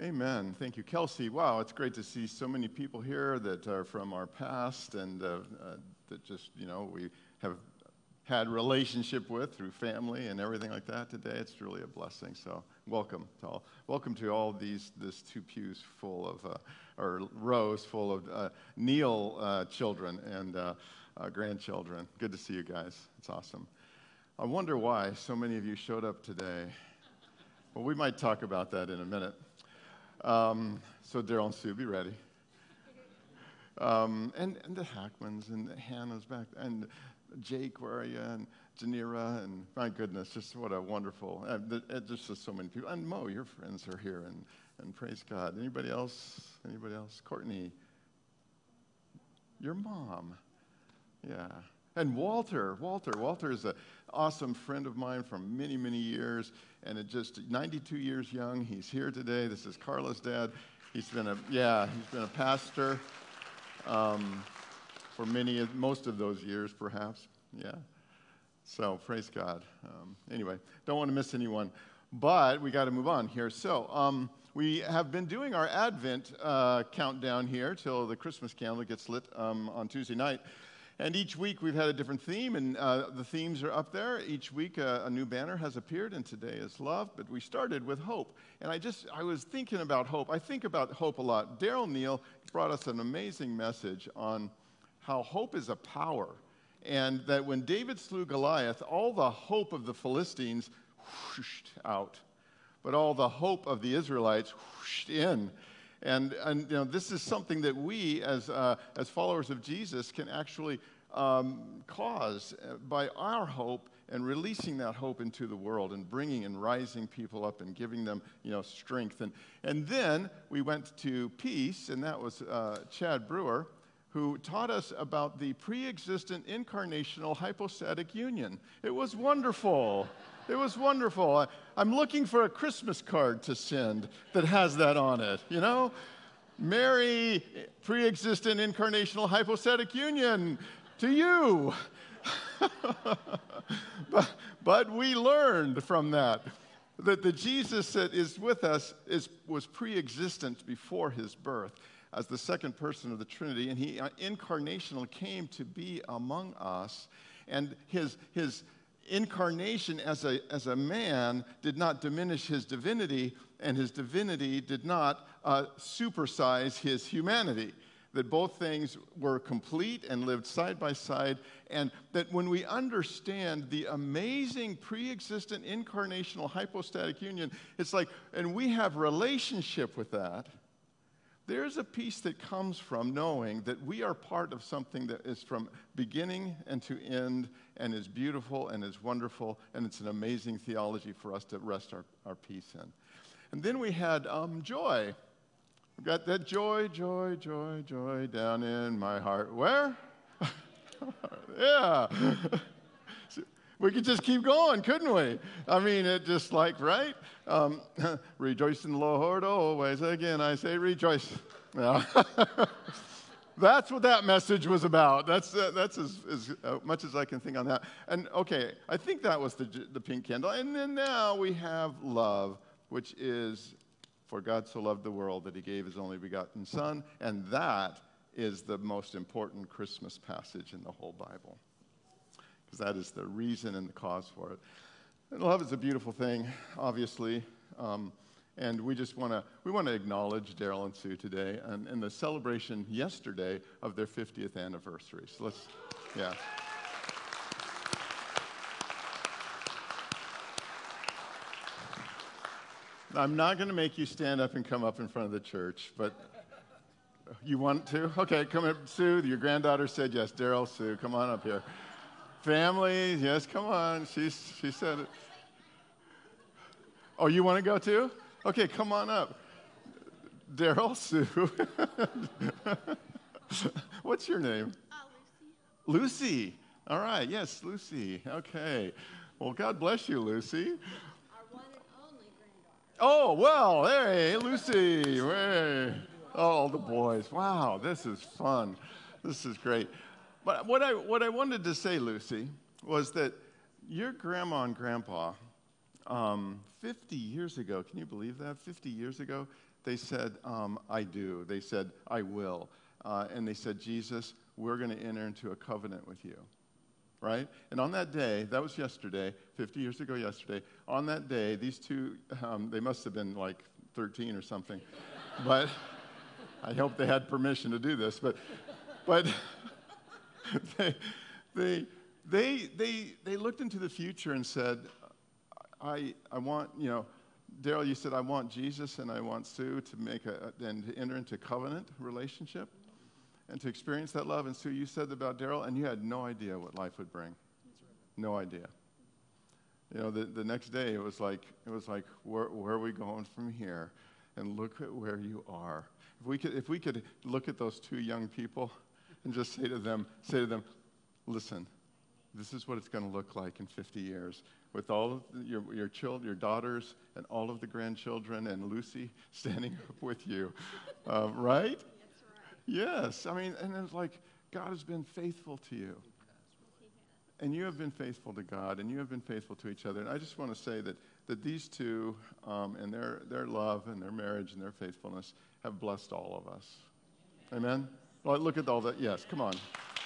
Amen. Thank you, Kelsey. Wow, it's great to see so many people here that are from our past and that just, we have had relationship with through family and everything like that today. It's really a blessing. So welcome to all. Welcome to all this two pews full of, or rows full of Neil children and grandchildren. Good to see you guys. It's awesome. I wonder why so many of you showed up today. Well, we might talk about that in a minute. So Daryl and Sue, be ready. And the Hackmans and the Hannah's back, and Jake, where are you? And Janira, and my goodness, just what a wonderful, just so many people. And Mo, your friends are here, and praise God. Anybody else? Anybody else? Courtney, your mom. Yeah. And Walter is an awesome friend of mine from many, many years, and at just 92 years young, he's here today. This is Carla's dad. He's been a pastor for most of those years, perhaps. Yeah. So praise God. Anyway, don't want to miss anyone, but we got to move on here. So we have been doing our Advent countdown here till the Christmas candle gets lit on Tuesday night. And each week we've had a different theme, and the themes are up there. Each week a new banner has appeared, and today is love. But we started with hope. And I was thinking about hope. I think about hope a lot. Daryl Neal brought us an amazing message on how hope is a power. And that when David slew Goliath, all the hope of the Philistines whooshed out. But all the hope of the Israelites whooshed in. And this is something that we, as followers of Jesus, can actually cause by our hope and releasing that hope into the world and bringing and rising people up and giving them, strength. And then we went to peace, and that was Chad Brewer, who taught us about the pre-existent incarnational hypostatic union. It was wonderful. It was wonderful. I'm looking for a Christmas card to send that has that on it, Merry pre-existent incarnational hypostatic union to you. But we learned from that the Jesus that is with us was pre-existent before his birth as the second person of the Trinity, and he incarnational came to be among us, and his incarnation as a man did not diminish his divinity, and his divinity did not supersize his humanity. That both things were complete and lived side by side, and that when we understand the amazing pre-existent incarnational hypostatic union, it's like, and we have relationship with that, there's a peace that comes from knowing that we are part of something that is from beginning and to end and is beautiful and is wonderful, and it's an amazing theology for us to rest our peace in. And then we had joy. We've got that joy, joy, joy, joy down in my heart. Where? Yeah. We could just keep going, couldn't we? I mean, it just like, right? Rejoice in the Lord always. Again, I say rejoice. Yeah. That's what that message was about. That's as much as I can think on that. And okay, I think that was the pink candle. And then now we have love, which is, for God so loved the world that he gave his only begotten Son. And that is the most important Christmas passage in the whole Bible. Because that is the reason and the cause for it. And love is a beautiful thing, obviously. And we just want to acknowledge Daryl and Sue today and the celebration yesterday of their 50th anniversary. So let's, yeah. I'm not going to make you stand up and come up in front of the church, but you want to? Okay, come up, Sue. Your granddaughter said yes. Daryl, Sue, come on up here. Family, yes, come on. She said it. Oh, you want to go too? Okay, come on up. Daryl, Sue. What's your name? Lucy. Lucy. All right, yes, Lucy. Okay. Well, God bless you, Lucy. Our one and only granddaughter. Oh, well, hey, Lucy. Hey. Oh, the boys. Wow, this is fun. This is great. But what I wanted to say, Lucy, was that your grandma and grandpa 50 years ago, can you believe that? 50 years ago, they said, I do. They said, I will. And they said, Jesus, we're going to enter into a covenant with you. Right? And on that day, that was yesterday, 50 years ago yesterday, on that day, these two, they must have been like 13 or something. But I hope they had permission to do this. But they looked into the future and said, I want, Daryl, you said, I want Jesus and I want Sue to to enter into covenant relationship and to experience that love. And Sue, you said about Daryl, and you had no idea what life would bring. No idea. The next day it was like, where are we going from here? And look at where you are. If we could look at those two young people and just say to them, listen, this is what it's going to look like in 50 years with all of your children, your daughters, and all of the grandchildren, and Lucy standing up with you, right? That's right. Yes. I mean, and it's like God has been faithful to you. And you have been faithful to God, and you have been faithful to each other. And I just want to say that these two and their love and their marriage and their faithfulness have blessed all of us. Amen? Well, look at all that. Yes, come on.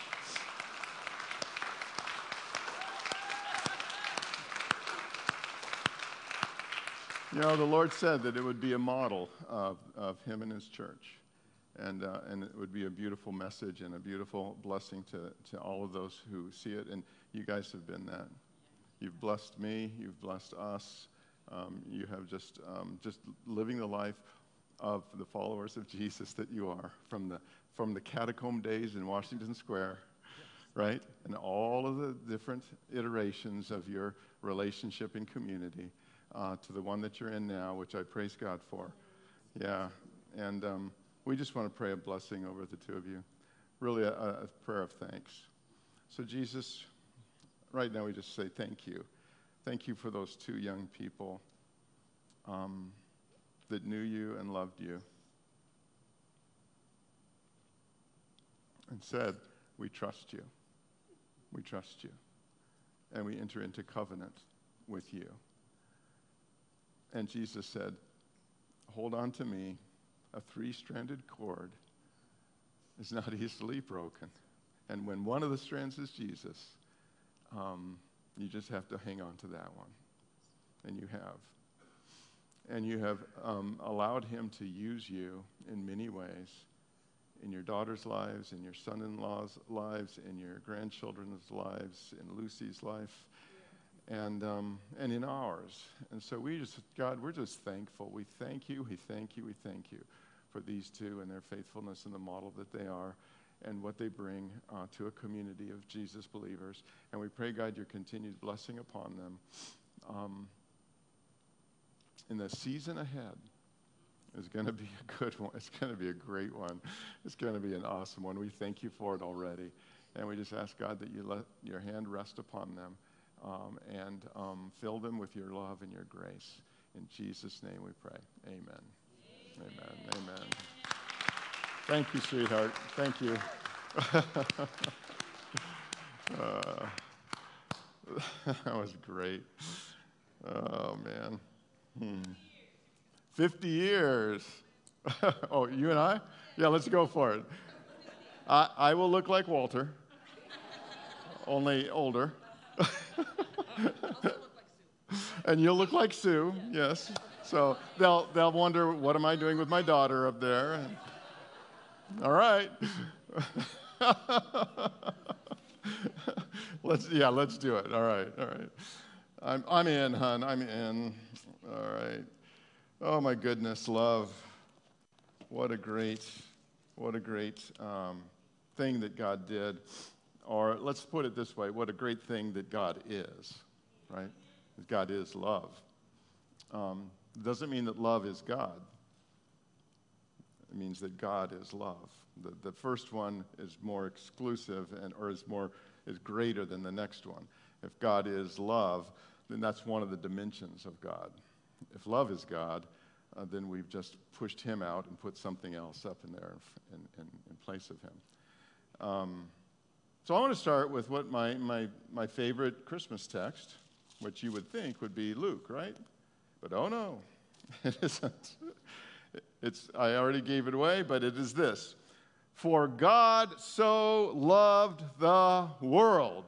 The Lord said that it would be a model of him and his church. And it would be a beautiful message and a beautiful blessing to all of those who see it. And you guys have been that. You've blessed me. You've blessed us. You have just living the life of the followers of Jesus that you are from the catacomb days in Washington Square, right? And all of the different iterations of your relationship and community to the one that you're in now, which I praise God for. Yeah. And we just want to pray a blessing over the two of you. Really a prayer of thanks. So Jesus, right now we just say thank you. Thank you for those two young people that knew you and loved you and said, we trust you. We trust you. And we enter into covenant with you. And Jesus said, hold on to me. A three-stranded cord is not easily broken. And when one of the strands is Jesus, you just have to hang on to that one. And you have. And you have allowed him to use you in many ways, in your daughter's lives, in your son-in-law's lives, in your grandchildren's lives, in Lucy's life, and in ours. And so God, we're just thankful. We thank you, we thank you, we thank you for these two and their faithfulness and the model that they are and what they bring to a community of Jesus believers. And we pray, God, your continued blessing upon them. In the season ahead is going to be a good one. It's going to be a great one. It's going to be an awesome one. We thank you for it already. And we just ask, God, that you let your hand rest upon them and fill them with your love and your grace. In Jesus' name we pray. Amen. Amen. Amen. Thank you, sweetheart. Thank you. That was great. Oh, man. 50 years. Oh, you and I? Yeah, let's go for it. I will look like Walter, only older. And you'll look like Sue, yes. So they'll wonder, what am I doing with my daughter up there? All right. Let's do it. All right. I'm in, hon. I'm in. All right. Oh my goodness, love. What a great thing that God did. Or let's put it this way, what a great thing that God is, right? God is love. Doesn't mean that love is God. It means that God is love. The first one is more exclusive is greater than the next one. If God is love, then that's one of the dimensions of God. If love is God, then we've just pushed him out and put something else up in there in place of him. So I want to start with what my favorite Christmas text, which you would think would be Luke, right? But oh no, it isn't. I already gave it away, but it is this. For God so loved the world.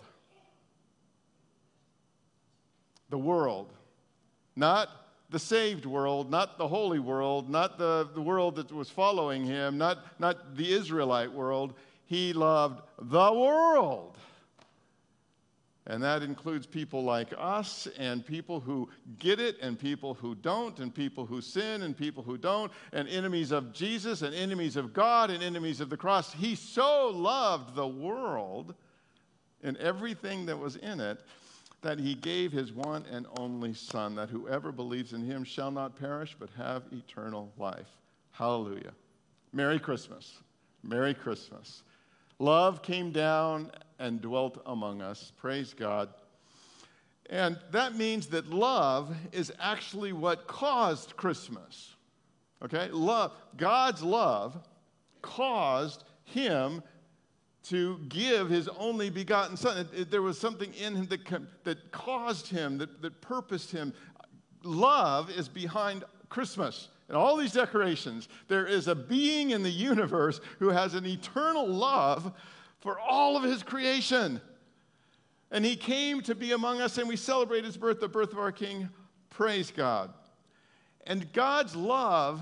The world. Not the saved world, not the holy world, not the world that was following him, not the Israelite world. He loved the world. And that includes people like us and people who get it and people who don't and people who sin and people who don't and enemies of Jesus and enemies of God and enemies of the cross. He so loved the world and everything that was in it that he gave his one and only Son, that whoever believes in him shall not perish but have eternal life. Hallelujah. Merry Christmas. Merry Christmas. Love came down and dwelt among us. Praise God. And that means that love is actually what caused Christmas. Okay? Love, God's love caused him to give his only begotten Son. There was something in him that caused him, that purposed him. Love is behind Christmas. And all these decorations, there is a being in the universe who has an eternal love for all of his creation. And he came to be among us, and we celebrate his birth, the birth of our King. Praise God. And God's love.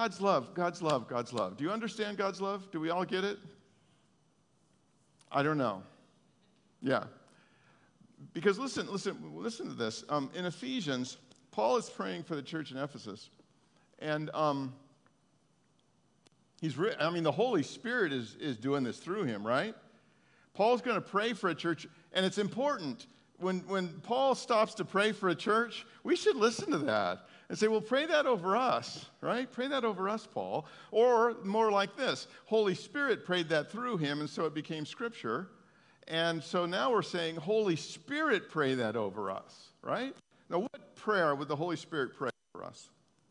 Do you understand God's love? Do we all get it? I don't know. Yeah. Because listen to this. In Ephesians, Paul is praying for the church in Ephesus. And the Holy Spirit is doing this through him, right? Paul's going to pray for a church, and it's important. When Paul stops to pray for a church, we should listen to that and say, well, pray that over us, right? Pray that over us, Paul. Or more like this, Holy Spirit prayed that through him, and so it became Scripture. And so now we're saying, Holy Spirit, pray that over us, right? Now, what prayer would the Holy Spirit pray for us?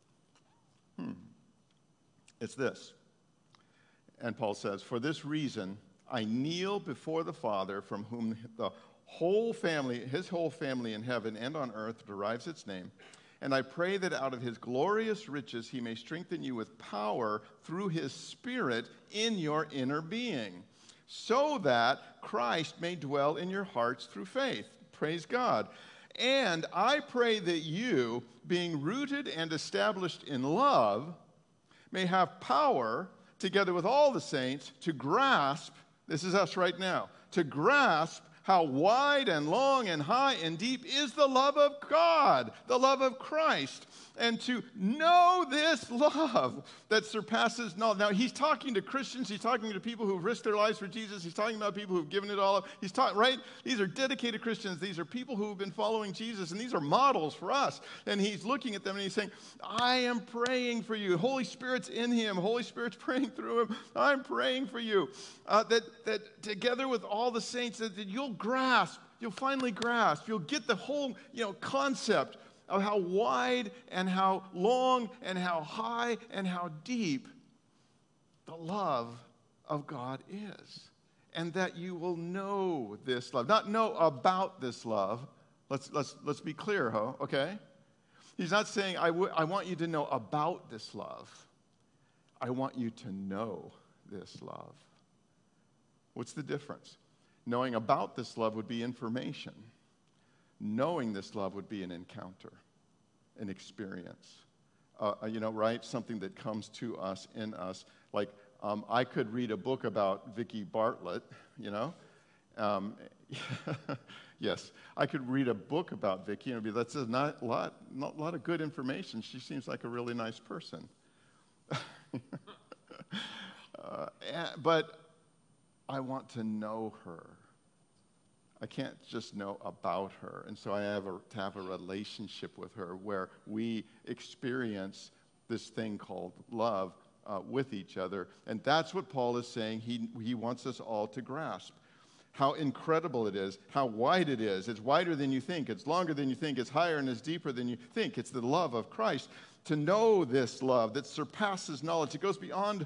It's this. And Paul says, for this reason, I kneel before the Father, from whom the whole family, his whole family in heaven and on earth derives its name. And I pray that out of his glorious riches he may strengthen you with power through his Spirit in your inner being, so that Christ may dwell in your hearts through faith. Praise God. And I pray that you, being rooted and established in love, may have power, together with all the saints, to grasp, this is us right now, to grasp how wide and long and high and deep is the love of God, the love of Christ, and to know this love that surpasses knowledge. Now, he's talking to Christians. He's talking to people who've risked their lives for Jesus. He's talking about people who've given it all up. He's talking, right? These are dedicated Christians. These are people who've been following Jesus, and these are models for us. And he's looking at them, and he's saying, I am praying for you. Holy Spirit's in him. Holy Spirit's praying through him. I'm praying for you. That together with all the saints, that you'll grasp, you'll finally grasp, you'll get the whole, concept of how wide and how long and how high and how deep the love of God is. And that you will know this love. Not know about this love. Let's be clear, okay? He's not saying, I want you to know about this love. I want you to know this love. What's the difference? Knowing about this love would be information. Knowing this love would be an encounter, an experience. Right? Something that comes to us, in us. Like, I could read a book about Vicki Bartlett, Yes, I could read a book about Vicki, and that's not a lot of good information. She seems like a really nice person. But I want to know her. I can't just know about her. And so I have to have a relationship with her where we experience this thing called love with each other. And that's what Paul is saying he wants us all to grasp. How incredible it is, how wide it is. It's wider than you think. It's longer than you think. It's higher and it's deeper than you think. It's the love of Christ. To know this love that surpasses knowledge. It goes beyond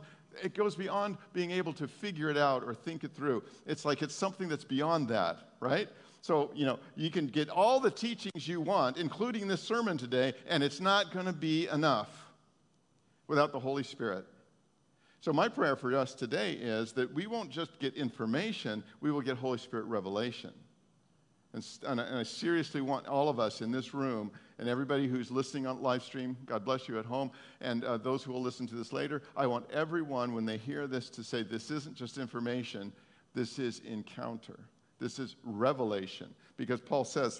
being able to figure it out or think it through. It's like it's something that's beyond that, right? So, you can get all the teachings you want, including this sermon today, and it's not going to be enough without the Holy Spirit. So my prayer for us today is that we won't just get information, we will get Holy Spirit revelation. And I seriously want all of us in this room and everybody who's listening on live stream, God bless you at home, and those who will listen to this later, I want everyone, when they hear this, to say this isn't just information, this is encounter. This is revelation. Because Paul says,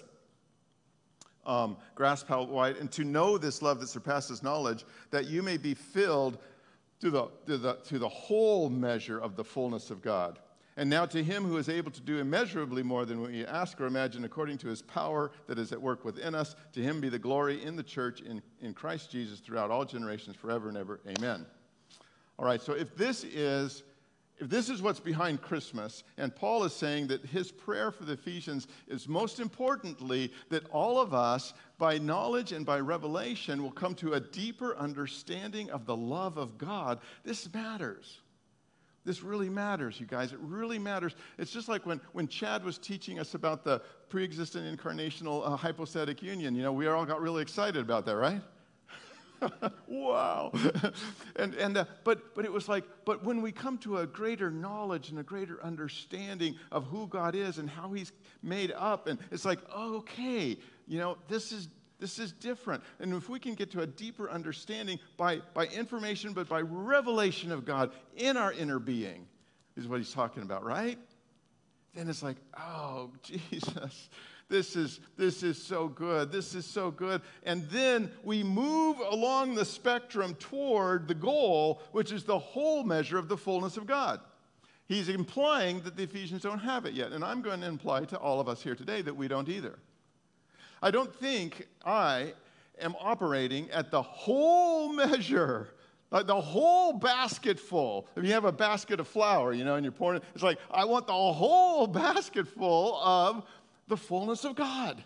grasp how wide, and to know this love that surpasses knowledge, that you may be filled to the whole measure of the fullness of God. And now to him who is able to do immeasurably more than we ask or imagine according to his power that is at work within us, to him be the glory in the church in Christ Jesus throughout all generations forever and ever. Amen. All right, so if this is what's behind Christmas, and Paul is saying that his prayer for the Ephesians is most importantly that all of us, by knowledge and by revelation, will come to a deeper understanding of the love of God, this matters. This really matters, you guys. It really matters. It's just like when Chad was teaching us about the pre-existent incarnational hypostatic union. We all got really excited about that, right? Wow. But it was like, but when we come to a greater knowledge and a greater understanding of who God is and how he's made up, and it's like, oh, okay, this is different. And if we can get to a deeper understanding by information, but by revelation of God in our inner being, is what he's talking about, right? Then it's like, oh, Jesus, this is so good. This is so good. And then we move along the spectrum toward the goal, which is the whole measure of the fullness of God. He's implying that the Ephesians don't have it yet. And I'm going to imply to all of us here today that we don't either. I don't think I am operating at the whole measure, like the whole basket full. If you have a basket of flour, and you're pouring it, it's like, I want the whole basket full of the fullness of God.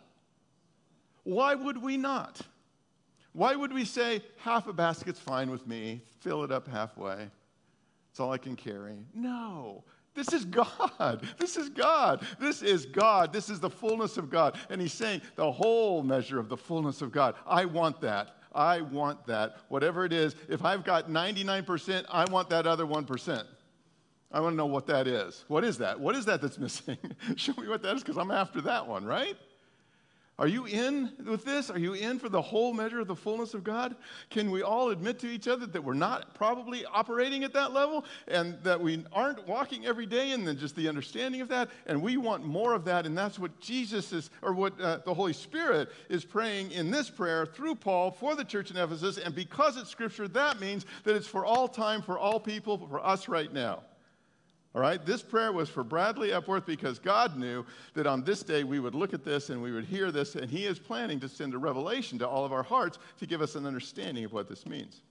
Why would we not? Why would we say, half a basket's fine with me, fill it up halfway, it's all I can carry? No. This is God. This is God. This is God. This is the fullness of God. And he's saying the whole measure of the fullness of God. I want that. I want that. Whatever it is, if I've got 99%, I want that other 1%. I want to know what that is. What is that? What is that that's missing? Show me what that is, because I'm after that one, right? Are you in with this? Are you in for the whole measure of the fullness of God? Can we all admit to each other that we're not probably operating at that level and that we aren't walking every day in just the understanding of that? And we want more of that, and that's what Jesus is, or what the Holy Spirit is praying in this prayer through Paul for the church in Ephesus. And because it's Scripture, that means that it's for all time, for all people, for us right now. All right, this prayer was for Bradley Epworth because God knew that on this day we would look at this and we would hear this, and he is planning to send a revelation to all of our hearts to give us an understanding of what this means.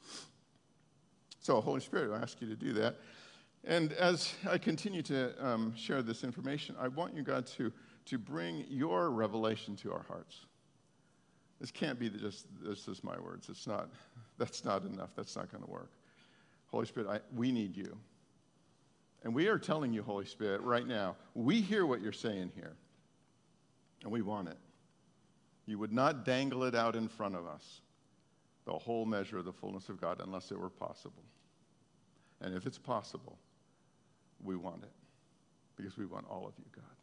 So, Holy Spirit, I ask you to do that. And as I continue to share this information, I want you, God, to bring your revelation to our hearts. This can't be just my words. That's not enough. That's not going to work. Holy Spirit, we need you. And we are telling you, Holy Spirit, right now, we hear what you're saying here, and we want it. You would not dangle it out in front of us, the whole measure of the fullness of God, unless it were possible. And if it's possible, we want it, because we want all of you, God.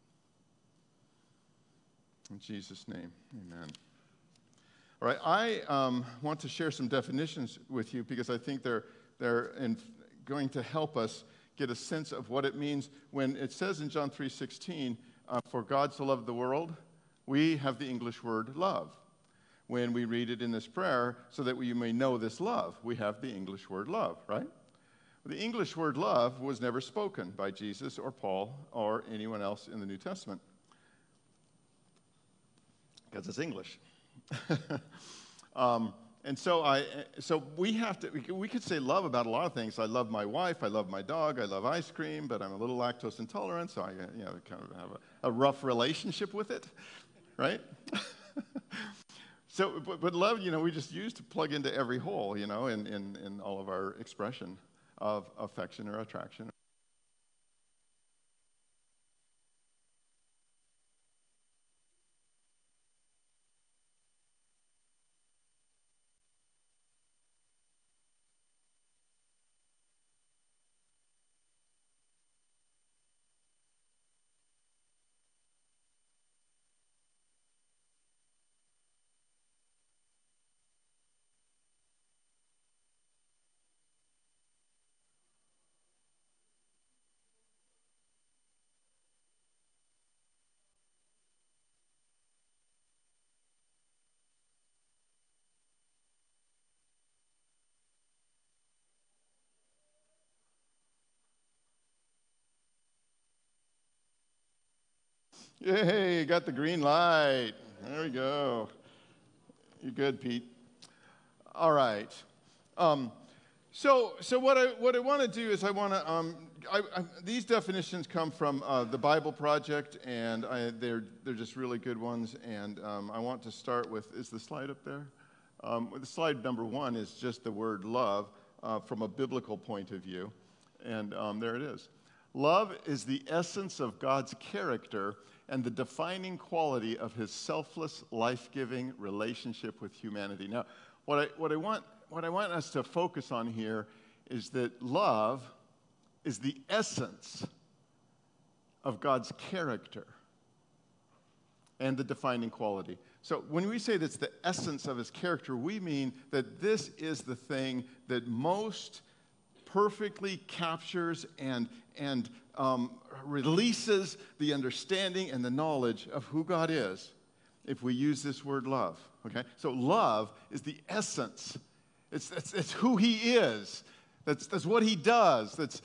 In Jesus' name, amen. All right, I want to share some definitions with you, because I think they're going to help us get a sense of what it means when it says in John 3:16, for God so loved the world. We have the English word love. When we read it in this prayer, so that you may know this love, we have the English word love, right? The English word love was never spoken by Jesus or Paul or anyone else in the New Testament, because it's English. And so we could say love about a lot of things. I love my wife, I love my dog, I love ice cream, but I'm a little lactose intolerant, so I kind of have a rough relationship with it, right? So, but love, we just use to plug into every hole, in all of our expression of affection or attraction. Yay, got the green light. There we go. You're good, Pete. All right. So what I want to do is I want to these definitions come from the Bible Project, and they're just really good ones. And I want to start with, is the slide up there? The slide number 1 is just the word love from a biblical point of view, and there it is. Love is the essence of God's character and the defining quality of His selfless, life-giving relationship with humanity. Now, what I want us to focus on here is that love is the essence of God's character and the defining quality. So when we say that's the essence of His character, we mean that this is the thing that most perfectly captures and releases the understanding and the knowledge of who God is if we use this word love. Okay? So love is the essence. It's who He is. That's what He does. That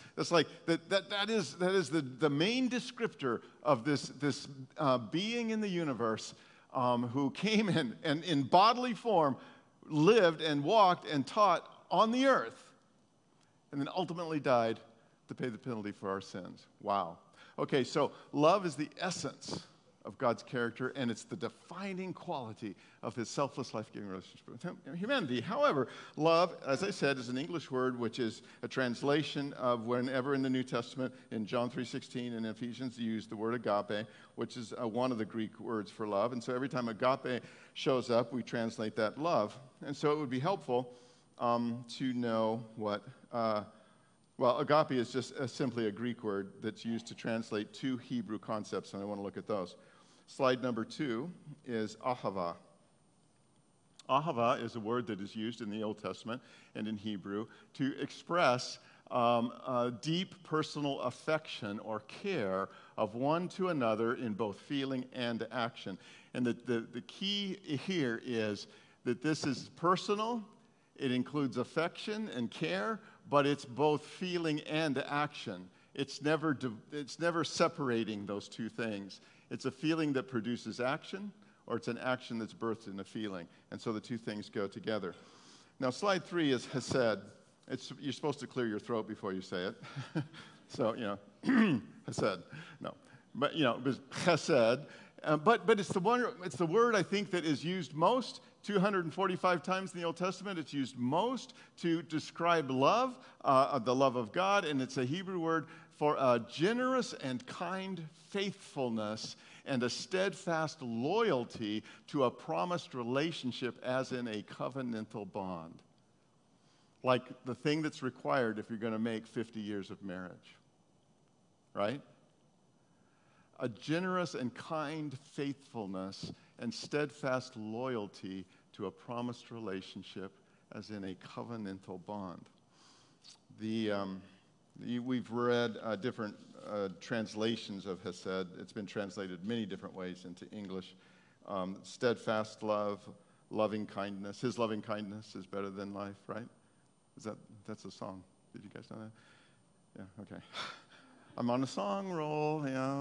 is the main descriptor of this being in the universe who came in and in bodily form lived and walked and taught on the earth, and then ultimately died to pay the penalty for our sins. Wow. Okay, so love is the essence of God's character, and it's the defining quality of His selfless, life-giving relationship with humanity. However, love, as I said, is an English word, which is a translation of whenever in the New Testament, in John 3:16 and Ephesians, you use the word agape, which is one of the Greek words for love. And so every time agape shows up, we translate that love. And so it would be helpful to know what... Well, agape is just simply a Greek word that's used to translate 2 Hebrew concepts, and I want to look at those. Slide number 2 is ahava. Ahava is a word that is used in the Old Testament and in Hebrew to express a deep personal affection or care of one to another in both feeling and action. And the key here is that this is personal. It includes affection and care, but it's both feeling and action. It's never separating those two things. It's a feeling that produces action, or it's an action that's birthed in a feeling. And so the two things go together. Now, slide 3 is hesed. You're supposed to clear your throat before you say it. So, hesed. No. But, chesed. But it's the word, I think, that is used most, 245 times in the Old Testament. It's used most to describe love, the love of God, and it's a Hebrew word for a generous and kind faithfulness and a steadfast loyalty to a promised relationship as in a covenantal bond. Like the thing that's required if you're going to make 50 years of marriage. Right? A generous and kind faithfulness and steadfast loyalty to a promised relationship as in a covenantal bond. We've read different translations of hesed. It's been translated many different ways into English. Steadfast love, loving kindness. His loving kindness is better than life, right? That's a song. Did you guys know that? Yeah, okay. I'm on a song roll,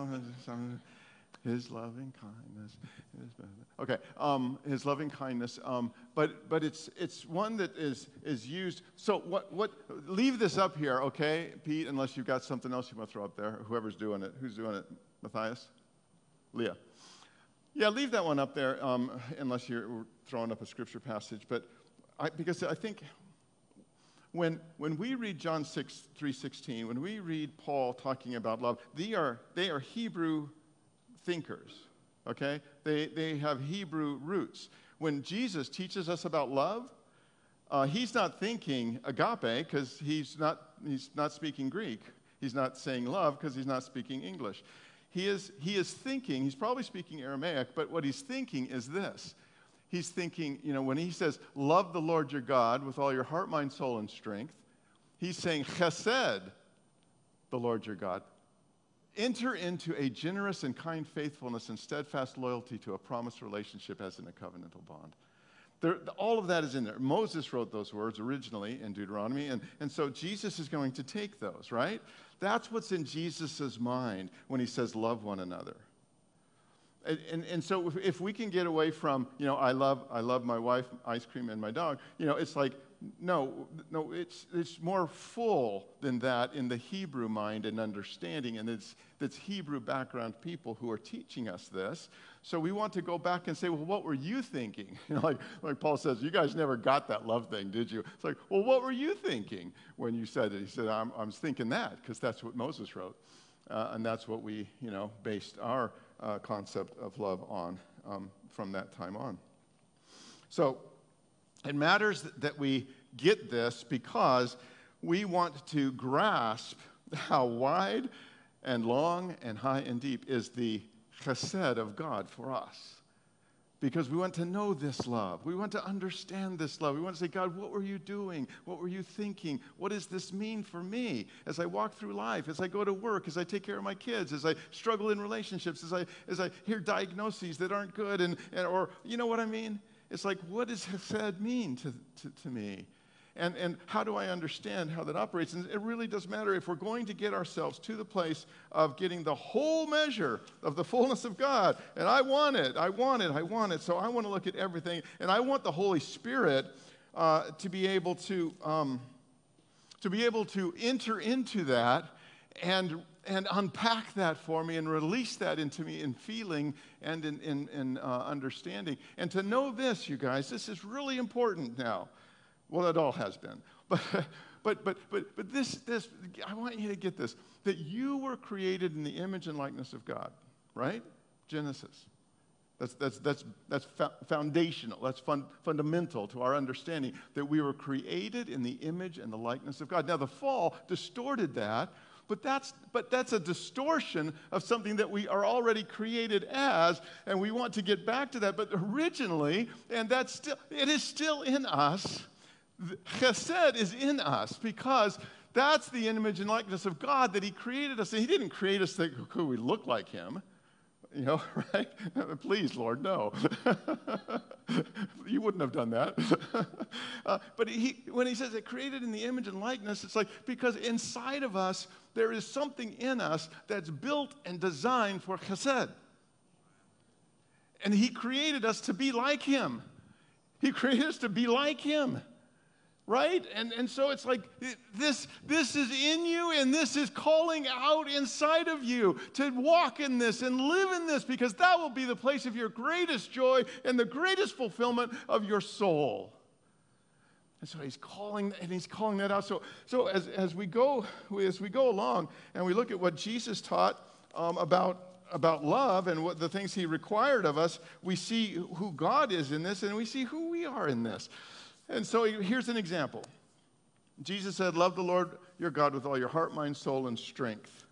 His loving kindness is better. Okay, His loving kindness, but it's one that is used. So what? Leave this up here, okay, Pete? Unless you've got something else you want to throw up there. Whoever's doing it, who's doing it? Matthias, Leah. Yeah, leave that one up there, unless you're throwing up a scripture passage. But because I think when we read John 3:16, when we read Paul talking about love, they are Hebrew thinkers, okay? They have Hebrew roots. When Jesus teaches us about love, he's not thinking agape because he's not speaking Greek. He's not saying love because he's not speaking English. He is thinking, he's probably speaking Aramaic, but what he's thinking is this. He's thinking, when he says, love the Lord your God with all your heart, mind, soul, and strength, he's saying, chesed, the Lord your God. Enter into a generous and kind faithfulness and steadfast loyalty to a promised relationship as in a covenantal bond. All of that is in there. Moses wrote those words originally in Deuteronomy, and so Jesus is going to take those, right? That's what's in Jesus' mind when he says, love one another. And so if we can get away from, I love my wife, ice cream, and my dog, it's like, no, it's more full than that in the Hebrew mind and understanding, and it's Hebrew background people who are teaching us this. So we want to go back and say, well, what were you thinking? Like Paul says, you guys never got that love thing, did you? It's like, well, what were you thinking when you said it? He said, I was thinking that, because that's what Moses wrote, and that's what we, based our concept of love on from that time on. So it matters that we get this because we want to grasp how wide and long and high and deep is the chesed of God for us. Because we want to know this love. We want to understand this love. We want to say, God, what were you doing? What were you thinking? What does this mean for me as I walk through life, as I go to work, as I take care of my kids, as I struggle in relationships, as I hear diagnoses that aren't good, or you know what I mean? It's like, what does chesed mean to me? And how do I understand how that operates? And it really does matter if we're going to get ourselves to the place of getting the whole measure of the fullness of God. And I want it. So I want to look at everything. And I want the Holy Spirit to be able to enter into that and unpack that for me and release that into me in feeling and in understanding. And to know this, you guys, this is really important now. Well, it all has been. But this, I want you to get this, that you were created in the image and likeness of God, right? Genesis. That's foundational. That's fundamental to our understanding that we were created in the image and the likeness of God. Now, the fall distorted that, but that's a distortion of something that we are already created as, and we want to get back to that. But originally, and it is still in us. Chesed is in us because that's the image and likeness of God that He created us. And He didn't create us that we look like Him, right? Please, Lord, no. You wouldn't have done that. But when He says it created in the image and likeness, it's like because inside of us there is something in us that's built and designed for chesed. And He created us to be like Him. He created us to be like Him. Right? And so it's like this is in you, and this is calling out inside of you to walk in this and live in this, because that will be the place of your greatest joy and the greatest fulfillment of your soul. And so he's calling that out. So as we go along and we look at what Jesus taught about love and what the things He required of us, we see who God is in this, and we see who we are in this. And so here's an example. Jesus said, love the Lord your God with all your heart, mind, soul, and strength.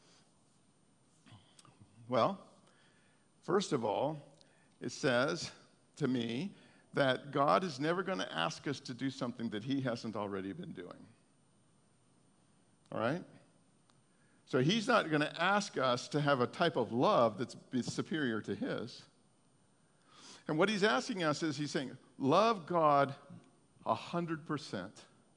Well, first of all, it says to me that God is never going to ask us to do something that He hasn't already been doing. All right? So He's not going to ask us to have a type of love that's superior to His. And what He's asking us is He's saying, love God 100%.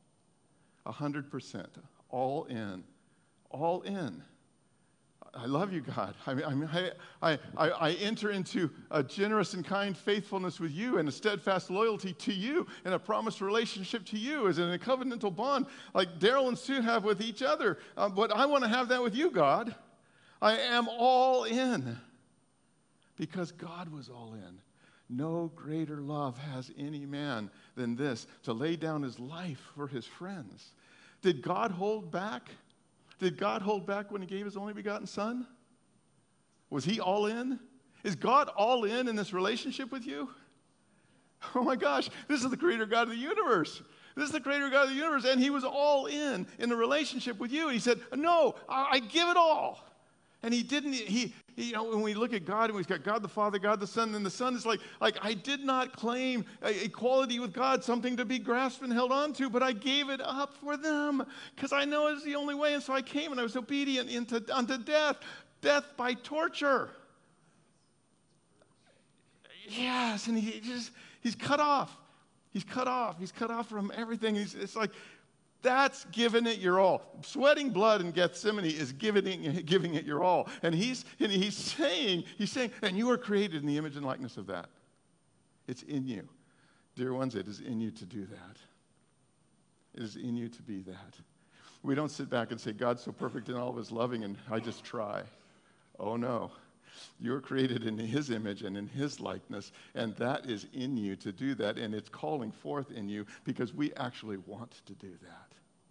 100%. All in. All in. I love you, God. I enter into a generous and kind faithfulness with you and a steadfast loyalty to you and a promised relationship to you as in a covenantal bond like Daryl and Sue have with each other. But I want to have that with you, God. I am all in because God was all in. No greater love has any man than this, to lay down his life for his friends. Did God hold back? Did God hold back when He gave His only begotten Son? Was He all in? Is God all in this relationship with you? Oh my gosh, this is the creator God of the universe. This is the creator God of the universe, and He was all in the relationship with you. And He said, no, I give it all. And He didn't, when we look at God and we've got God the Father, God the Son, and the Son is like I did not claim equality with God, something to be grasped and held on to, but I gave it up for them because I know it's the only way. And so I came and I was obedient unto death by torture. Yes, and he's cut off. He's cut off from everything. It's like, That's giving it your all. Sweating blood in Gethsemane is giving it your all. And he's saying, and you are created in the image and likeness of that. It's in you. Dear ones, it is in you to do that. It is in you to be that. We don't sit back and say, God's so perfect in all of his loving, and I just try. Oh, no. You're created in his image and in his likeness, and that is in you to do that, and it's calling forth in you because we actually want to do that.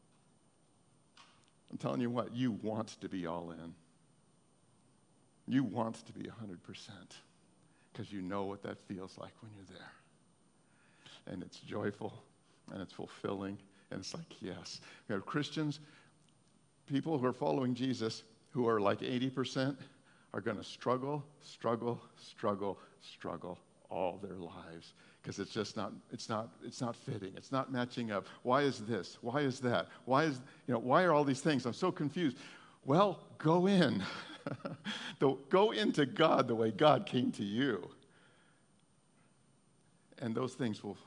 I'm telling you what, you want to be all in. You want to be 100% because you know what that feels like when you're there. And it's joyful, and it's fulfilling, and it's like, yes. We have Christians, people who are following Jesus, who are like 80%, are going to struggle all their lives because it's just not fitting. It's not matching up. Why is this? Why is that? Why are all these things? I'm so confused. Well, go in. Go into God the way God came to you. And those things will,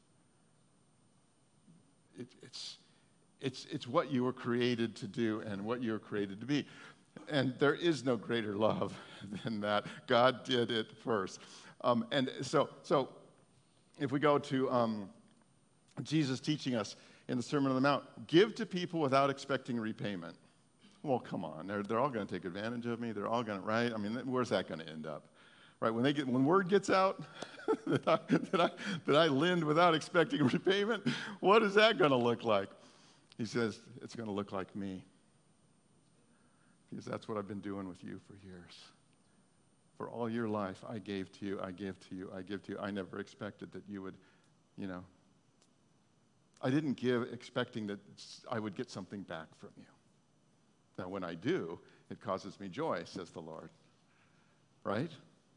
it's what you were created to do and what you were created to be. And there is no greater love than that. God did it first. And so if we go to Jesus teaching us in the Sermon on the Mount, give to people without expecting repayment. Well, come on. They're all going to take advantage of me. They're all going to, right? I mean, where's that going to end up? Right? When word gets out that I lend without expecting repayment, what is that going to look like? He says, it's going to look like me. Because that's what I've been doing with you for years. For all your life, I gave to you, I give to you, I give to you. I never expected that you would, I didn't give expecting that I would get something back from you. Now, when I do, it causes me joy, says the Lord. Right?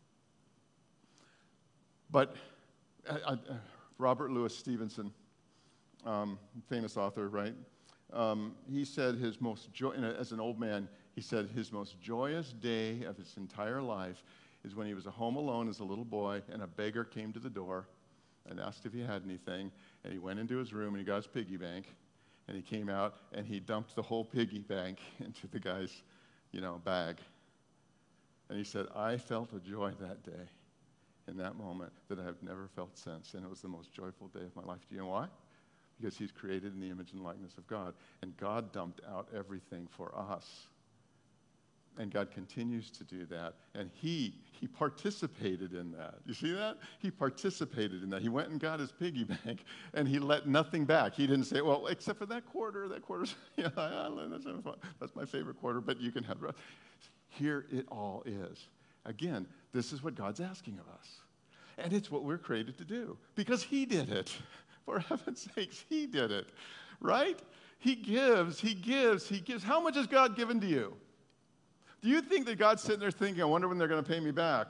But Robert Louis Stevenson, famous author, right? He said his most as an old man, he said his most joyous day of his entire life is when he was home alone as a little boy and a beggar came to the door and asked if he had anything, and he went into his room and he got his piggy bank, and he came out and he dumped the whole piggy bank into the guy's, bag. And he said, I felt a joy that day in that moment that I have never felt since, and it was the most joyful day of my life. Do you know why? Because he's created in the image and likeness of God, and God dumped out everything for us. And God continues to do that, and he participated in that. You see that? He participated in that. He went and got his piggy bank, and he let nothing back. He didn't say, well, except for that quarter's, that's my favorite quarter, but you can have it. Here it all is. Again, this is what God's asking of us. And it's what we're created to do, because he did it. For heaven's sakes, he did it, right? He gives. How much has God given to you? Do you think that God's sitting there thinking, I wonder when they're going to pay me back?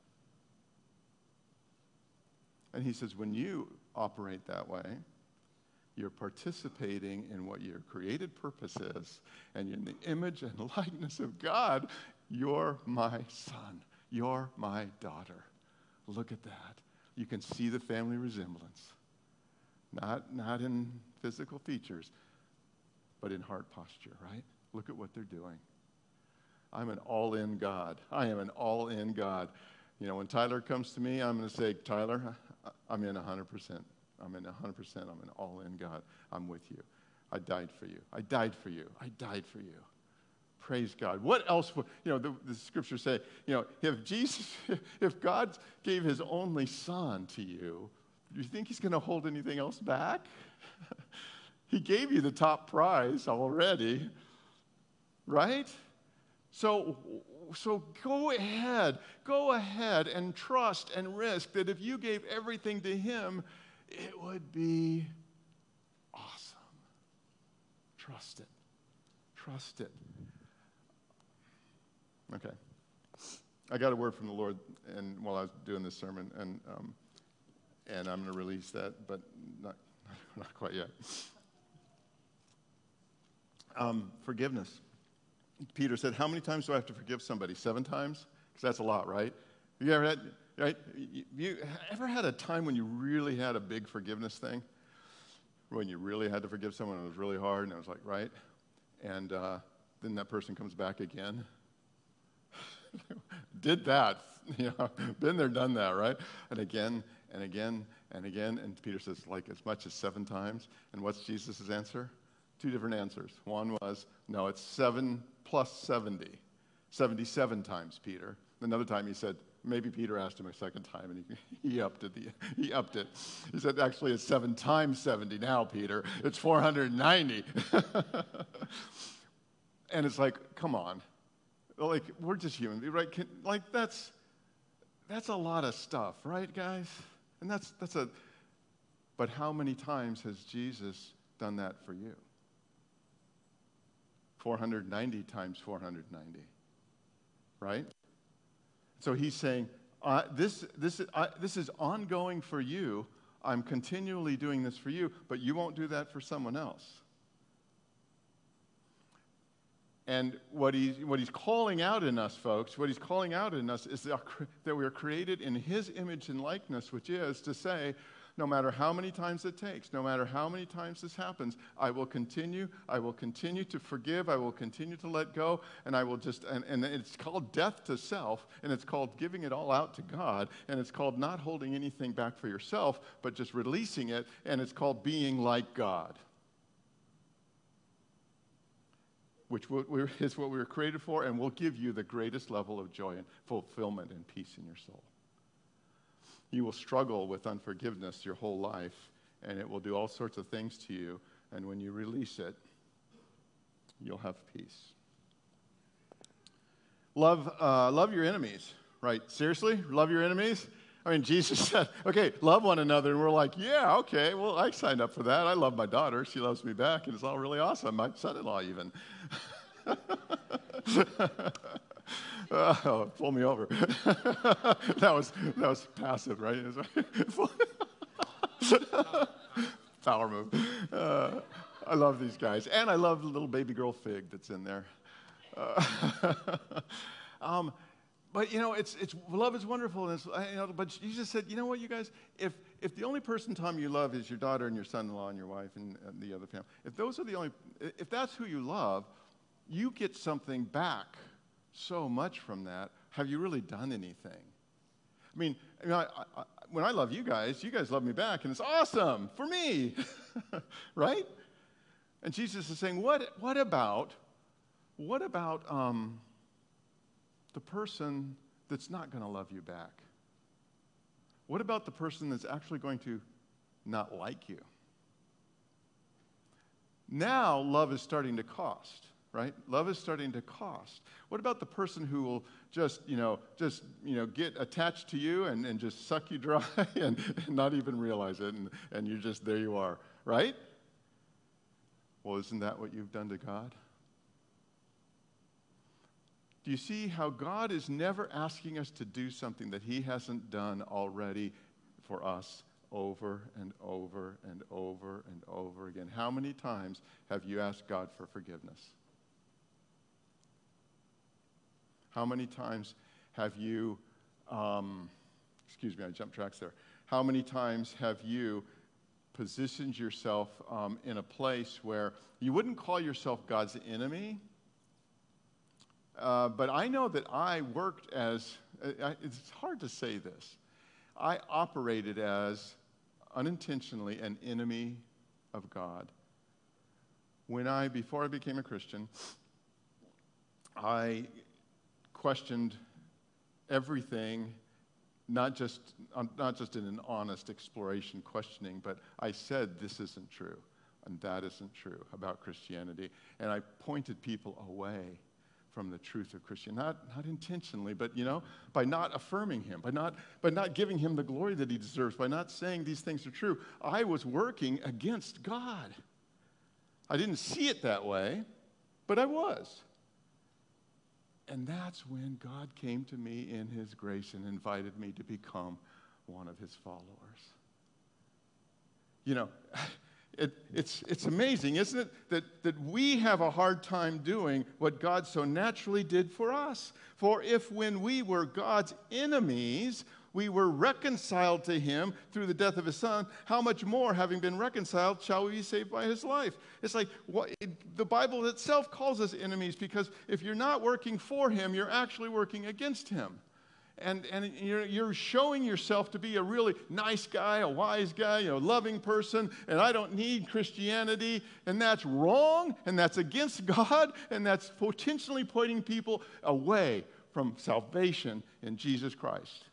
And he says, when you operate that way, you're participating in what your created purpose is, and you're in the image and likeness of God. You're my son. You're my daughter. Look at that. You can see the family resemblance. Not in physical features, but in heart posture, right? Look at what they're doing. I'm an all-in God. I am an all-in God. When Tyler comes to me, I'm going to say, Tyler, I'm in 100%. I'm in 100%. I'm an all-in God. I'm with you. I died for you. I died for you. I died for you. Praise God. What else would, the scriptures say, if God gave his only son to you, do you think he's going to hold anything else back? He gave you the top prize already, right? So go ahead and trust and risk that if you gave everything to him, it would be awesome. Trust it. Okay. I got a word from the Lord while I was doing this sermon, and I'm going to release that, but not quite yet. Forgiveness. Peter said, how many times do I have to forgive somebody? 7 times? Because that's a lot, right? You ever had a time when you really had a big forgiveness thing? when you really had to forgive someone, it was really hard, and it was like, right? And then that person comes back again. Did that, been there, done that, right? And again, and again, and again. And Peter says, like as much as 7 times. And what's Jesus' answer? 2 different answers. One was, no, it's 7 plus 70. 77 times, Peter. Another time he said, maybe Peter asked him a second time, and he upped it. He upped it. He said, actually, it's 7 times 70 now, Peter. It's 490. And it's like, come on. Like, we're just human, right? That's a lot of stuff, right, guys? And but how many times has Jesus done that for you? 490 times 490, right? So he's saying, this is ongoing for you. I'm continually doing this for you, but you won't do that for someone else. And what he's calling out in us, folks, what he's calling out in us is that we are created in his image and likeness, which is to say, no matter how many times it takes, no matter how many times this happens, I will continue to forgive, I will continue to let go, and I will and it's called death to self, and it's called giving it all out to God, and it's called not holding anything back for yourself, but just releasing it, and it's called being like God. Which is what we were created for, and will give you the greatest level of joy and fulfillment and peace in your soul. You will struggle with unforgiveness your whole life, and it will do all sorts of things to you, and when you release it, you'll have peace. Love your enemies, right? Seriously? Love your enemies? I mean, Jesus said, okay, love one another. And we're like, yeah, okay, well, I signed up for that. I love my daughter. She loves me back, and it's all really awesome. My son-in-law even. Oh, pull me over. that was passive, right? Power move. I love these guys. And I love the little baby girl Fig that's in there. But, it's love is wonderful. And but Jesus said, you know what, you guys? If the only person, Tom, you love is your daughter and your son-in-law and your wife and the other family, if that's who you love, you get something back so much from that. Have you really done anything? I mean, when I love you guys love me back, and it's awesome for me, right? And Jesus is saying, what about the person that's not going to love you back? What about the person that's actually going to not like you? Now, love is starting to cost, right? Love is starting to cost. What about the person who will just get attached to you and just suck you dry and not even realize it, and you're just, there you are, right? Well, isn't that what you've done to God? Do you see how God is never asking us to do something that he hasn't done already for us over and over and over and over again? How many times have you asked God for forgiveness? How many times have you, I jumped tracks there. How many times have you positioned yourself in a place where you wouldn't call yourself God's enemy? But I know that I worked as, it's hard to say this, I operated as, unintentionally, an enemy of God. Before I became a Christian, I questioned everything, not just in an honest exploration questioning, but I said this isn't true, and that isn't true about Christianity, and I pointed people away from the truth of Christianity, not intentionally, but by not affirming him, by not giving him the glory that he deserves, by not saying these things are true. I was working against God. I didn't see it that way, but I was. And that's when God came to me in his grace and invited me to become one of his followers. It's amazing, isn't it, that we have a hard time doing what God so naturally did for us. For if when we were God's enemies, we were reconciled to him through the death of his son, how much more, having been reconciled, shall we be saved by his life? It's like the Bible itself calls us enemies, because if you're not working for him, you're actually working against him. And you're showing yourself to be a really nice guy, a wise guy, loving person, and I don't need Christianity, and that's wrong, and that's against God, and that's potentially pointing people away from salvation in Jesus Christ.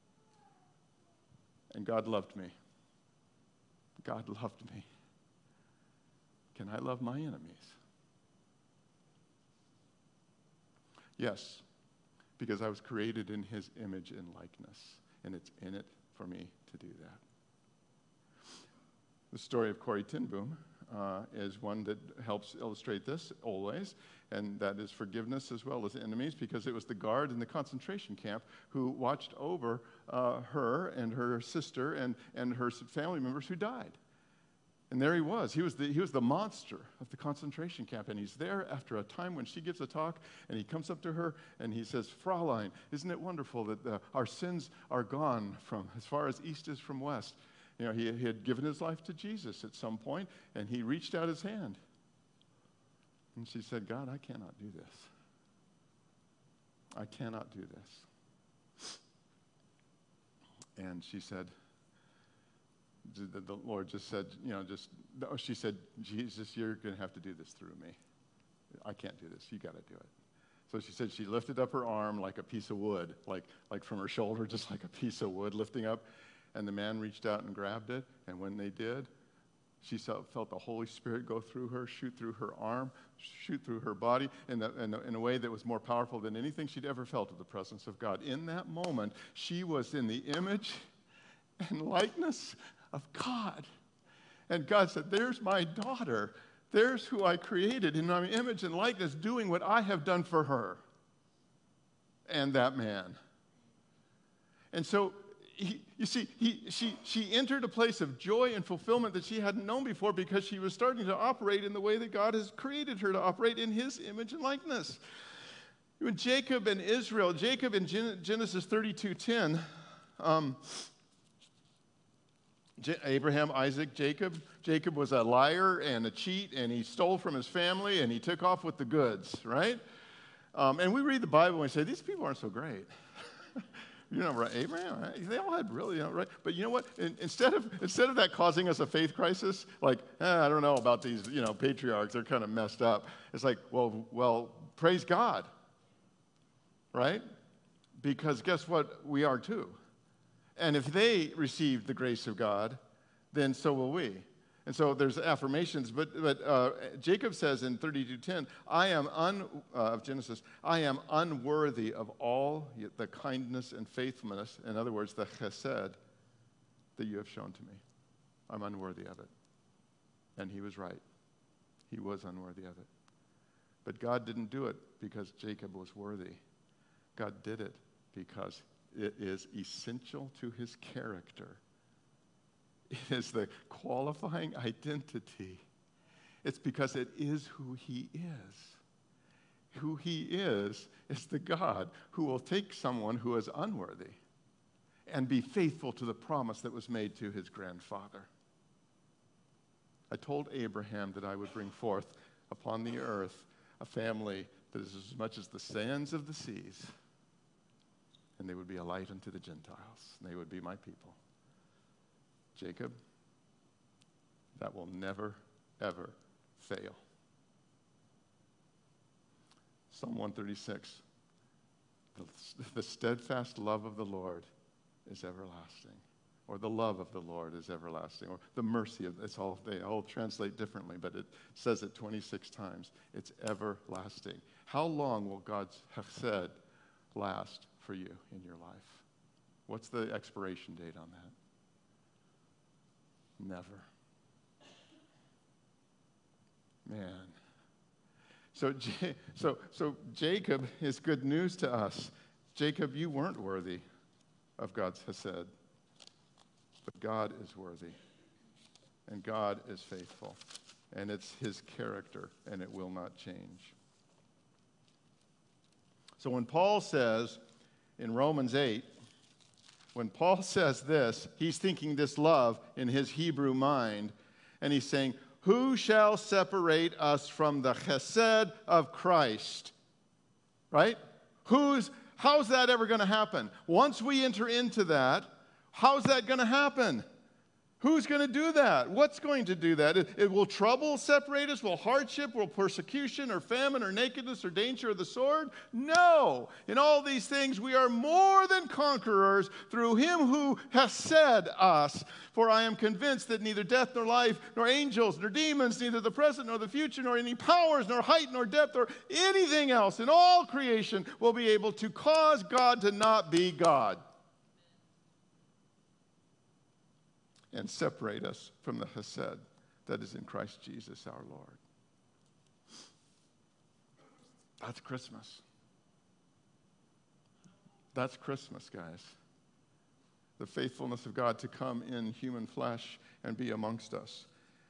And God loved me. God loved me. Can I love my enemies? Yes. Because I was created in his image and likeness, and it's in it for me to do that. The story of Corrie ten Boom is one that helps illustrate this always, and that is forgiveness as well as enemies, because it was the guard in the concentration camp who watched over her and her sister and her family members who died. And there he was. He was the monster of the concentration camp. And he's there after a time when she gives a talk, and he comes up to her and he says, "Fraulein, isn't it wonderful that our sins are gone from as far as east is from west?" He had given his life to Jesus at some point, and he reached out his hand. And she said, "God, I cannot do this. I cannot do this." And she said, the Lord just said, she said, "Jesus, you're going to have to do this through me. I can't do this. You got to do it." So she said she lifted up her arm like a piece of wood, like from her shoulder, just like a piece of wood lifting up. And the man reached out and grabbed it. And when they did, she felt the Holy Spirit go through her, shoot through her arm, shoot through her body in a way that was more powerful than anything she'd ever felt of the presence of God. In that moment, she was in the image and likeness of God. And God said, "There's my daughter. There's who I created in my image and likeness, doing what I have done for her." And that man. And so, she entered a place of joy and fulfillment that she hadn't known before, because she was starting to operate in the way that God has created her to operate, in his image and likeness. When Jacob and Israel, Jacob in Genesis 32:10, Abraham, Isaac, Jacob. Jacob was a liar and a cheat, and he stole from his family, and he took off with the goods, right? And we read the Bible and we say, these people aren't so great. Right? Abraham, right? They all had really, right? But you know what? Instead of that causing us a faith crisis, like, I don't know about these, patriarchs, they're kind of messed up. It's like, well, praise God, right? Because guess what? We are too. And if they received the grace of God, then so will we. And so there's affirmations, but Jacob says in 32:10, of Genesis, "I am unworthy of all the kindness and faithfulness," in other words, the chesed, "that you have shown to me. I'm unworthy of it." And he was right. He was unworthy of it. But God didn't do it because Jacob was worthy. God did it because it is essential to his character. It is the qualifying identity. It's because it is who he is. Who he is the God who will take someone who is unworthy and be faithful to the promise that was made to his grandfather. "I told Abraham that I would bring forth upon the earth a family that is as much as the sands of the seas, and they would be a light unto the Gentiles, and they would be my people." Jacob, that will never, ever fail. Psalm 136, the steadfast love of the Lord is everlasting, or the love of the Lord is everlasting, or the mercy of, they all translate differently, but it says it 26 times. It's everlasting. How long will God's chesed last for you in your life? What's the expiration date on that? Never. Man. So Jacob is good news to us. Jacob, you weren't worthy of God's chesed, but God is worthy, and God is faithful, and it's his character, and it will not change. So when Paul says in Romans 8, When Paul says this, he's thinking this love in his Hebrew mind, and he's saying, who shall separate us from the chesed of Christ? Right? How's that ever going to happen? Once we enter into that, how's that going to happen? Who's going to do that? What's going to do that? It will trouble separate us? Will hardship, will persecution, or famine, or nakedness, or danger of the sword? No. In all these things we are more than conquerors through him who has said us. For I am convinced that neither death nor life, nor angels, nor demons, neither the present nor the future, nor any powers, nor height, nor depth, or anything else in all creation will be able to cause God to not be God and separate us from the chesed that is in Christ Jesus our Lord. That's Christmas. That's Christmas, guys. The faithfulness of God to come in human flesh and be amongst us.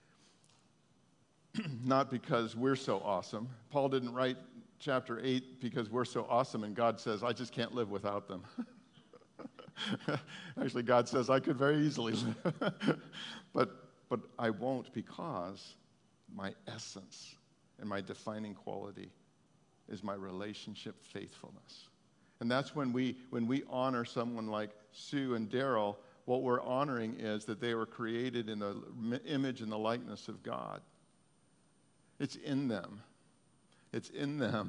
Not because we're so awesome. Paul didn't write chapter 8 because we're so awesome and God says, I just can't live without them. Actually, God says, I could very easily live. but I won't, because my essence and my defining quality is my relationship faithfulness. And that's when we honor someone like Sue and Daryl, what we're honoring is that they were created in the image and the likeness of God. It's in them. It's in them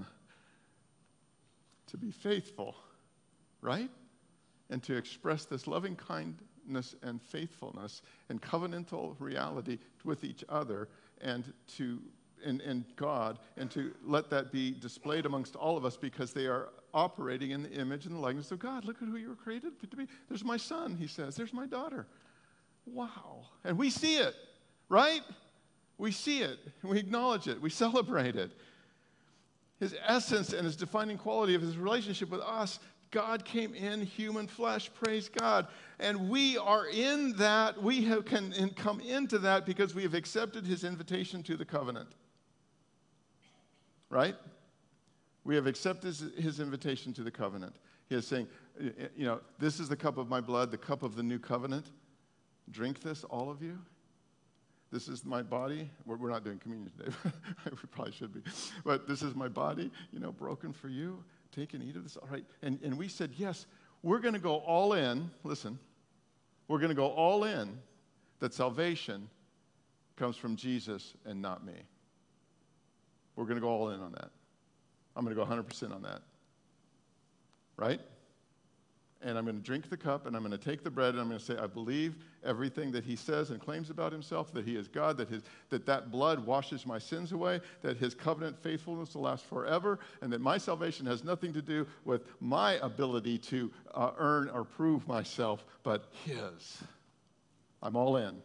to be faithful, right? And to express this loving kindness and faithfulness and covenantal reality with each other and God, and to let that be displayed amongst all of us, because they are operating in the image and the likeness of God. Look at who you were created to be. There's my son, he says. There's my daughter. Wow. And we see it, right? We see it. We acknowledge it. We celebrate it. His essence and his defining quality of his relationship with us, God came in human flesh, praise God. And we are in that, can come into that because we have accepted his invitation to the covenant. Right? We have accepted his invitation to the covenant. He is saying, this is the cup of my blood, the cup of the new covenant. Drink this, all of you. This is my body. We're not doing communion today. We probably should be. But this is my body, broken for you. Take and eat of this. All right. And we said, yes, we're going to go all in. Listen, we're going to go all in that salvation comes from Jesus and not me. We're going to go all in on that. I'm going to go 100% on that. Right? And I'm going to drink the cup, and I'm going to take the bread, and I'm going to say, I believe everything that he says and claims about himself, that he is God, that blood washes my sins away, that his covenant faithfulness will last forever, and that my salvation has nothing to do with my ability to earn or prove myself, but his. I'm all in.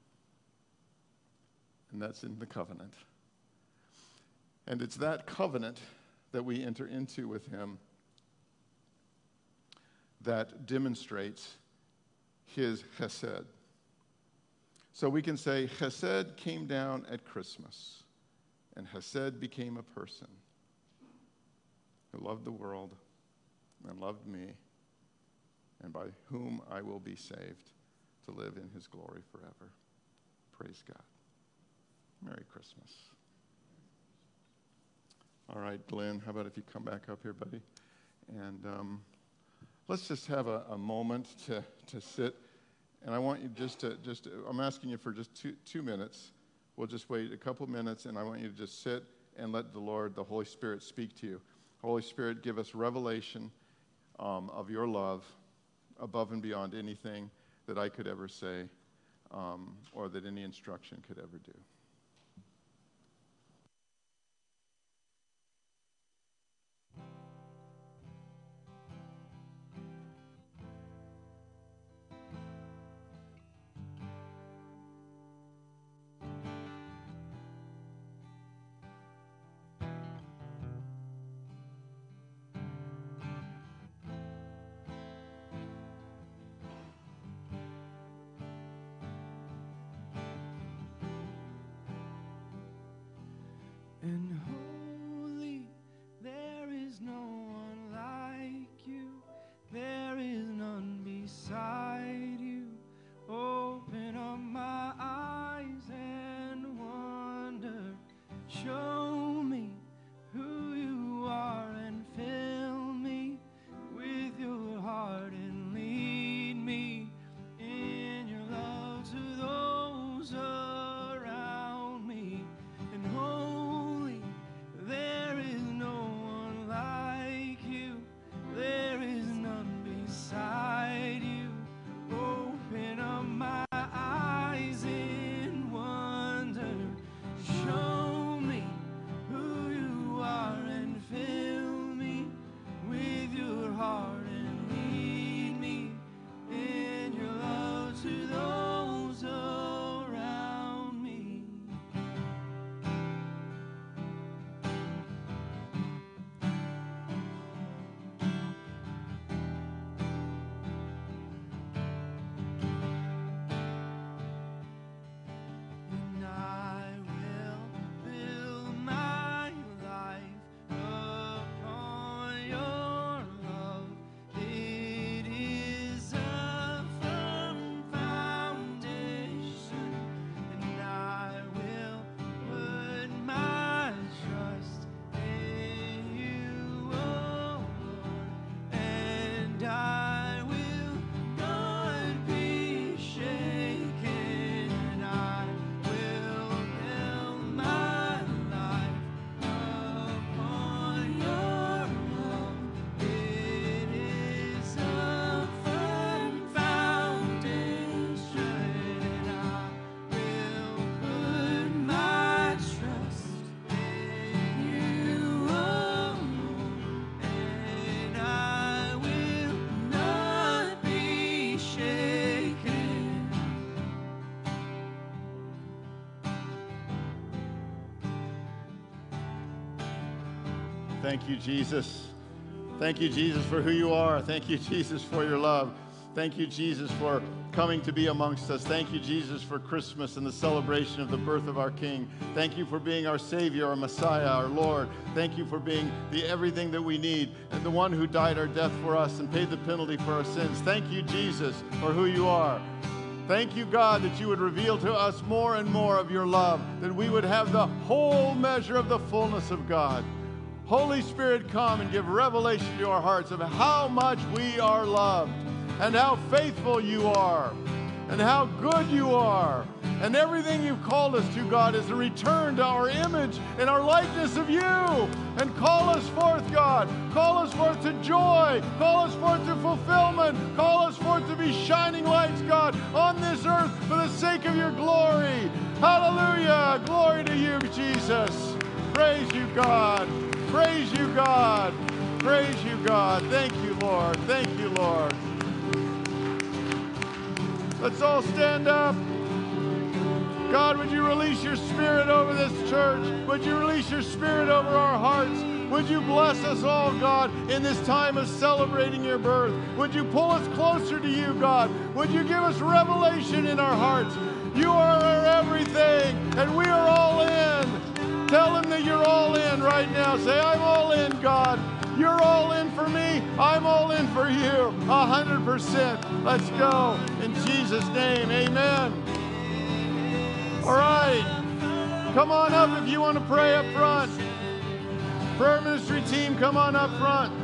And that's in the covenant. And it's that covenant that we enter into with him that demonstrates his chesed. So we can say chesed came down at Christmas, and chesed became a person who loved the world and loved me, and by whom I will be saved to live in his glory forever. Praise God. Merry Christmas. All right, Glenn, how about if you come back up here, buddy? And let's just have a moment to sit. And I want you I'm asking you for just two minutes. We'll just wait a couple minutes, and I want you to just sit and let the Lord, the Holy Spirit, speak to you. Holy Spirit, give us revelation of your love above and beyond anything that I could ever say or that any instruction could ever do. Thank you, Jesus. Thank you, Jesus, for who you are. Thank you, Jesus, for your love. Thank you, Jesus, for coming to be amongst us. Thank you, Jesus, for Christmas and the celebration of the birth of our King. Thank you for being our Savior, our Messiah, our Lord. Thank you for being the everything that we need and the one who died our death for us and paid the penalty for our sins. Thank you, Jesus, for who you are. Thank you, God, that you would reveal to us more and more of your love, that we would have the whole measure of the fullness of God. Holy Spirit, come and give revelation to our hearts of how much we are loved and how faithful you are and how good you are. And everything you've called us to, God, is a return to our image and our likeness of you. And call us forth, God. Call us forth to joy. Call us forth to fulfillment. Call us forth to be shining lights, God, on this earth for the sake of your glory. Hallelujah. Glory to you, Jesus. Praise you, God. Praise you, God. Praise you, God. Thank you, Lord. Thank you, Lord. Let's all stand up. God, would you release your Spirit over this church? Would you release your Spirit over our hearts? Would you bless us all, God, in this time of celebrating your birth? Would you pull us closer to you, God? Would you give us revelation in our hearts? You are our everything, and we are all in. Tell him that you're all in right now. Say, I'm all in, God. You're all in for me. I'm all in for you. 100%. Let's go. In Jesus' name, amen. All right. Come on up if you want to pray up front. Prayer ministry team, come on up front.